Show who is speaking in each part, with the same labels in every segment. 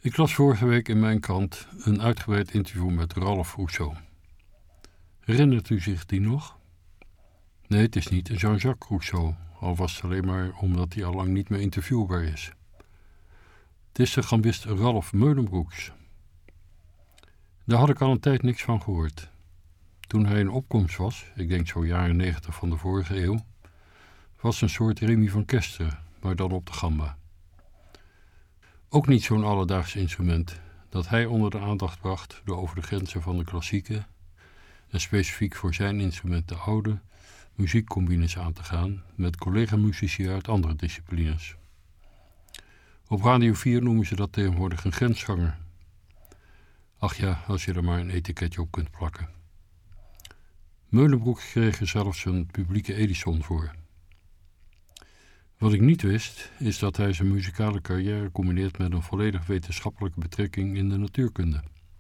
Speaker 1: Ik las vorige week in mijn krant een uitgebreid interview met Ralph Rousseau. Herinnert u zich die nog? Nee, het is niet Jean-Jacques Rousseau, al was het alleen maar omdat hij al lang niet meer interviewbaar is. Het is de gambist Ralph Meulenbroeks. Daar had ik al een tijd niks van gehoord. Toen hij in opkomst was, ik denk zo jaren 90 van de vorige eeuw, was een soort Remy van Kesteren, maar dan op de gamba. Ook niet zo'n alledaags instrument dat hij onder de aandacht bracht door over de grenzen van de klassieke en specifiek voor zijn instrument de oude muziekcombines aan te gaan met collega-muzici uit andere disciplines. Op Radio 4 noemen ze dat tegenwoordig een grensganger. Ach ja, als je er maar een etiketje op kunt plakken. Meulenbroek kreeg er zelfs een publieke Edison voor. Wat ik niet wist, is dat hij zijn muzikale carrière combineert met een volledig wetenschappelijke betrekking in de natuurkunde.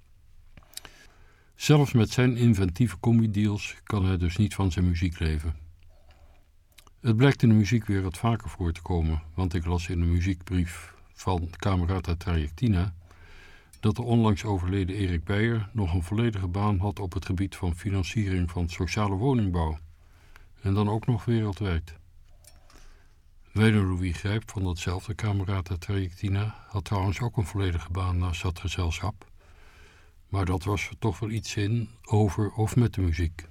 Speaker 1: Zelfs met zijn inventieve combi-deals kan hij dus niet van zijn muziek leven. Het blijkt in de muziekwereld vaker voor te komen, want ik las in een muziekbrief van Camerata Trajectina dat de onlangs overleden Erik Beijer nog een volledige baan had op het gebied van financiering van sociale woningbouw. En dan ook nog wereldwijd. Weder Louis Grijp van datzelfde Camerata Trajectina had trouwens ook een volledige baan naast dat gezelschap. Maar dat was er toch wel iets in, over of met de muziek.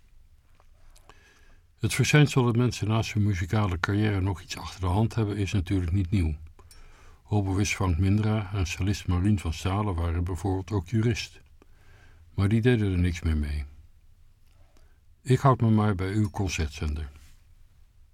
Speaker 1: Het verschijnsel dat mensen naast hun muzikale carrière nog iets achter de hand hebben is natuurlijk niet nieuw. Oboïst Frank Mindra en cellist Marien van Stalen waren bijvoorbeeld ook jurist. Maar die deden er niks meer mee. Ik houd me maar bij uw concertzender.